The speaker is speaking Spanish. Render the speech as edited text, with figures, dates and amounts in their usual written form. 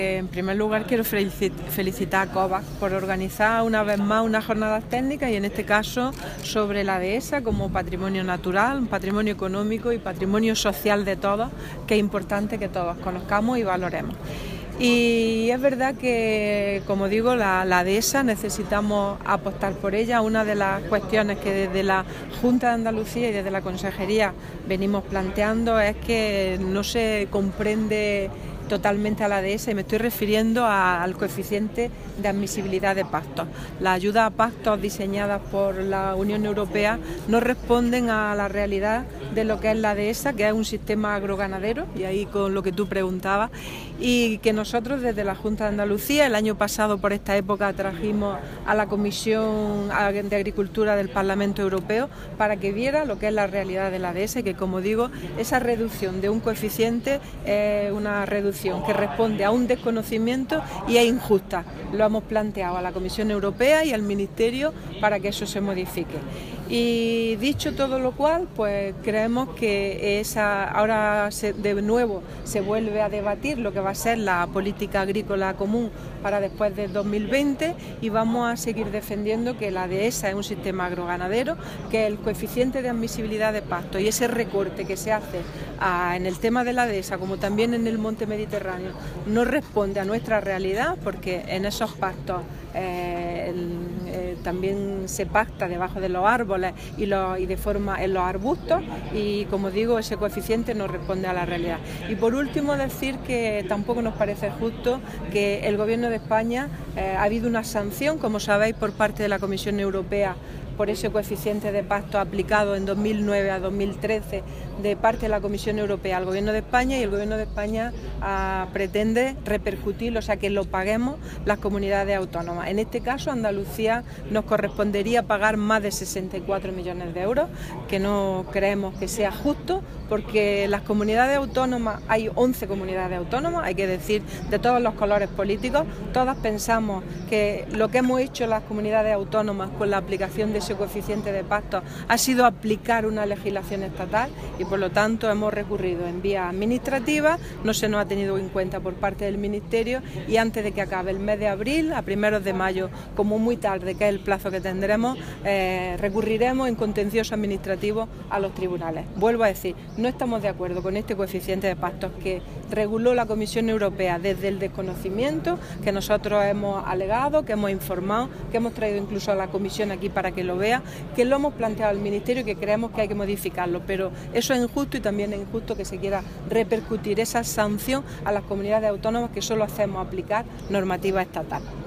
En primer lugar, quiero felicitar a COVAC por organizar una vez más unas jornadas técnicas y en este caso sobre la dehesa como patrimonio natural, un patrimonio económico y patrimonio social de todos, que es importante que todos conozcamos y valoremos. Y es verdad que, como digo, la dehesa necesitamos apostar por ella. Una de las cuestiones que desde la Junta de Andalucía y desde la Consejería venimos planteando es que no se comprende totalmente a la dehesa y me estoy refiriendo al coeficiente de admisibilidad de pastos. Las ayudas a pastos diseñadas por la Unión Europea no responden a la realidad de lo que es la dehesa, que es un sistema agroganadero, y ahí con lo que tú preguntabas, y que nosotros desde la Junta de Andalucía el año pasado por esta época trajimos a la Comisión de Agricultura del Parlamento Europeo para que viera lo que es la realidad de la dehesa y que, como digo, esa reducción de un coeficiente es una reducción que responde a un desconocimiento y es injusta. Lo hemos planteado a la Comisión Europea y al Ministerio para que eso se modifique. Y dicho todo lo cual, pues creemos que ahora de nuevo se vuelve a debatir lo que va a ser la política agrícola común para después del 2020 y vamos a seguir defendiendo que la dehesa es un sistema agroganadero, que el coeficiente de admisibilidad de pasto y ese recorte que se hace en el tema de la dehesa como también en el monte Mediterráneo no responde a nuestra realidad, porque en esos pastos también se pacta debajo de los árboles y de forma en los arbustos y, como digo, ese coeficiente no responde a la realidad. Y por último decir que tampoco nos parece justo que el Gobierno de España ha habido una sanción, como sabéis, por parte de la Comisión Europea por ese coeficiente de pasto aplicado en 2009 a 2013 de parte de la Comisión Europea al Gobierno de España, y el Gobierno de España pretende repercutir, o sea, que lo paguemos las comunidades autónomas. En este caso, a Andalucía nos correspondería pagar más de 64 millones de euros, que no creemos que sea justo, porque las comunidades autónomas, hay 11 comunidades autónomas, hay que decir, de todos los colores políticos, todas pensamos que lo que hemos hecho las comunidades autónomas con la aplicación de ese coeficiente de pasto ha sido aplicar una legislación estatal y por lo tanto hemos recurrido en vía administrativa, no se nos ha tenido en cuenta por parte del Ministerio y antes de que acabe el mes de abril, a primeros de mayo, como muy tarde, que es el plazo que tendremos, recurriremos en contencioso administrativo a los tribunales. Vuelvo a decir, no estamos de acuerdo con este coeficiente de pastos que reguló la Comisión Europea desde el desconocimiento, que nosotros hemos alegado, que hemos informado, que hemos traído incluso a la Comisión aquí para que lo vea, que lo hemos planteado al Ministerio y que creemos que hay que modificarlo, pero eso es injusto y también es injusto que se quiera repercutir esa sanción a las comunidades autónomas que solo hacemos aplicar normativa estatal.